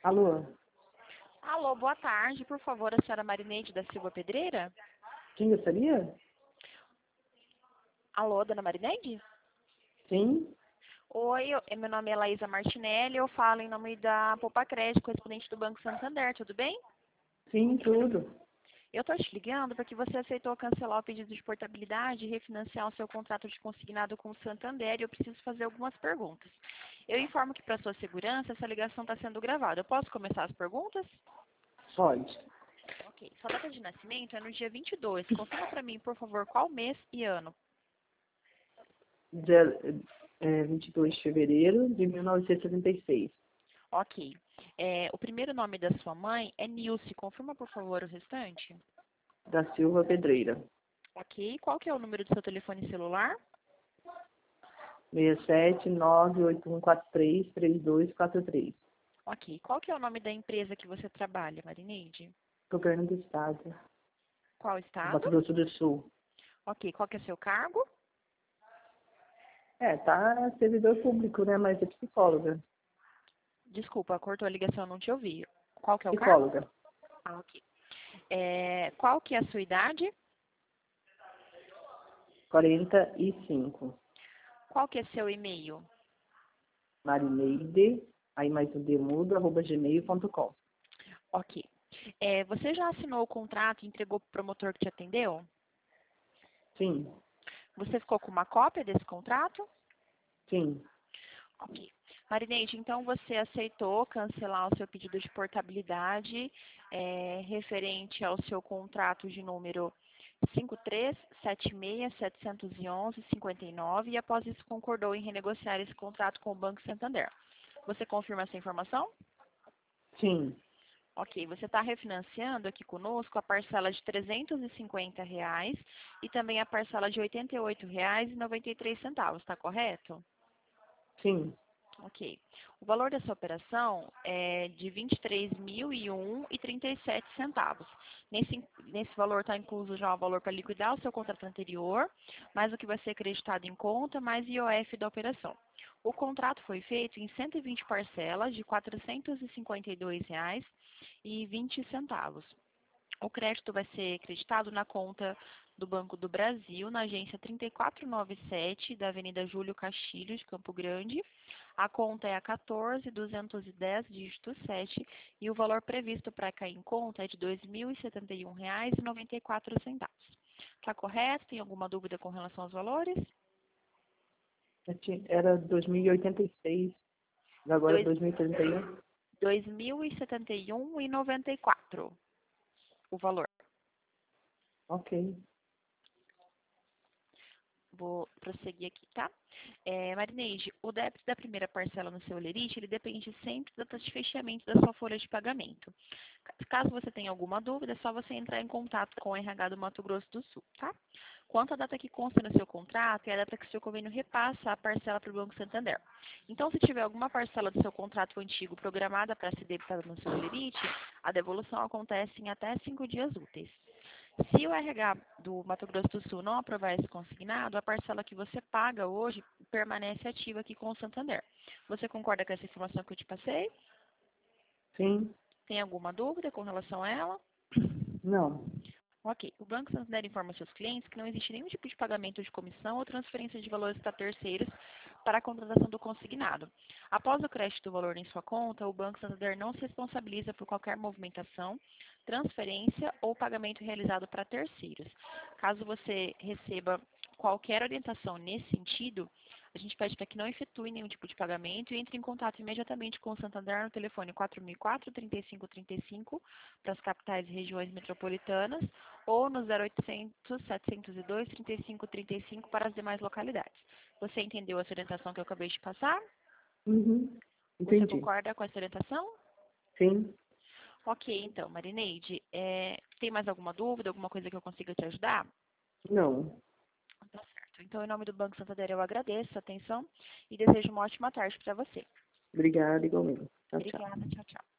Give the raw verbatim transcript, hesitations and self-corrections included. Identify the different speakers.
Speaker 1: Alô?
Speaker 2: Alô, boa tarde. Por favor, a senhora Marineide da Silva Pedreira?
Speaker 1: Quem gostaria?
Speaker 2: Alô, dona Marineide?
Speaker 1: Sim?
Speaker 2: Oi, eu- meu nome é Laísa Martinelli, eu falo em nome da Poupa Crédito, correspondente do Banco Santander, tudo bem?
Speaker 1: Sim, tudo.
Speaker 2: Eu estou te ligando porque você aceitou cancelar o pedido de portabilidade e refinanciar o seu contrato de consignado com o Santander e eu preciso fazer algumas perguntas. Eu informo que, para sua segurança, essa ligação está sendo gravada. Eu posso começar as perguntas?
Speaker 1: Pode.
Speaker 2: Ok. Sua data de nascimento é no dia vinte e dois. Confirma para mim, por favor, qual mês e ano.
Speaker 1: Dia, é, vinte e dois de fevereiro de mil novecentos e setenta e seis.
Speaker 2: Ok. É, o primeiro nome da sua mãe é Nilce. Confirma, por favor, o restante.
Speaker 1: Da Silva Pedreira.
Speaker 2: Ok. Qual que é o número do seu telefone celular?
Speaker 1: seis sete nove oito um quatro três três dois quatro três.
Speaker 2: Ok. Qual que é o nome da empresa que você trabalha, Marineide?
Speaker 1: Governo do Estado.
Speaker 2: Qual estado?
Speaker 1: Mato Grosso do Sul.
Speaker 2: Ok. Qual que é seu cargo?
Speaker 1: É, tá servidor público, né? Mas é psicóloga.
Speaker 2: Desculpa, cortou a ligação, eu não te ouvi. Qual que é o cargo?
Speaker 1: Psicóloga.
Speaker 2: Ah, ok. É, qual que é a sua idade?
Speaker 1: quarenta e cinco.
Speaker 2: Qual que é seu e-mail?
Speaker 1: Marineide, aí mais um demudo, arroba gmail ponto com.
Speaker 2: Ok. É, você já assinou o contrato e entregou para o promotor que te atendeu?
Speaker 1: Sim,
Speaker 2: Você ficou com uma cópia desse contrato?
Speaker 1: sim,
Speaker 2: Ok. Marineide, então você aceitou cancelar o seu pedido de portabilidade é, referente ao seu contrato de número cinco três sete seis sete um um cinco nove e após isso concordou em renegociar esse contrato com o Banco Santander. Você confirma essa informação?
Speaker 1: sim.
Speaker 2: Ok, você está refinanciando aqui conosco a parcela de trezentos e cinquenta reais e também a parcela de oitenta e oito reais e noventa e três centavos, está correto?
Speaker 1: Sim.
Speaker 2: Ok. O valor dessa operação é de vinte e três mil e um reais e trinta e sete centavos. Nesse, nesse valor está incluso já o valor para liquidar o seu contrato anterior, mais o que vai ser acreditado em conta, mais I O F da operação. O contrato foi feito em cento e vinte parcelas de quatrocentos e cinquenta e dois reais e vinte centavos. O crédito vai ser acreditado na conta do Banco do Brasil, na agência trinta quatro noventa e sete, da Avenida Júlio Castilho, de Campo Grande. A conta é a quatorze duzentos e dez, dígito sete, e o valor previsto para cair em conta é de dois mil e setenta e um reais e noventa e quatro centavos. Está correto? Tem alguma dúvida com relação aos valores?
Speaker 1: Era dois mil e oitenta e seis, agora
Speaker 2: Dois-
Speaker 1: dois mil e trinta e um.
Speaker 2: dois mil e setenta e um reais e noventa e quatro centavos o valor.
Speaker 1: Ok.
Speaker 2: Vou prosseguir aqui, tá? É, Marineide, o débito da primeira parcela no seu Olerite, ele depende sempre da data de fechamento da sua folha de pagamento. Caso você tenha alguma dúvida, é só você entrar em contato com o R H do Mato Grosso do Sul, tá? Quanto à data que consta no seu contrato, é a data que o seu convênio repassa a parcela para o Banco Santander. Então, se tiver alguma parcela do seu contrato antigo programada para ser debitada no seu Olerite, a devolução acontece em até cinco dias úteis. Se o R H do Mato Grosso do Sul não aprovar esse consignado, a parcela que você paga hoje permanece ativa aqui com o Santander. Você concorda com essa informação que eu te passei?
Speaker 1: Sim.
Speaker 2: Tem alguma dúvida com relação a ela?
Speaker 1: Não.
Speaker 2: Ok. O Banco Santander informa seus clientes que não existe nenhum tipo de pagamento de comissão ou transferência de valores para terceiros para a contratação do consignado. Após o crédito do valor em sua conta, o Banco Santander não se responsabiliza por qualquer movimentação, transferência ou pagamento realizado para terceiros. Caso você receba qualquer orientação nesse sentido, a gente pede para que não efetue nenhum tipo de pagamento e entre em contato imediatamente com o Santander no telefone quatro mil e quatro, trinta e cinco trinta e cinco para as capitais e regiões metropolitanas ou no zero oitocentos, setecentos e dois, trinta e cinco trinta e cinco para as demais localidades. Você entendeu essa orientação que eu acabei de passar?
Speaker 1: Uhum.
Speaker 2: Você
Speaker 1: Entendi.
Speaker 2: concorda com essa orientação?
Speaker 1: Sim.
Speaker 2: Ok, então, Marineide, é, tem mais alguma dúvida, alguma coisa que eu consiga te ajudar?
Speaker 1: Não.
Speaker 2: Tá certo. Então, em nome do Banco Santander, eu agradeço a atenção e desejo uma ótima tarde para você.
Speaker 1: Obrigada, igualmente. Tchau, tchau.
Speaker 2: Obrigada, tchau, tchau.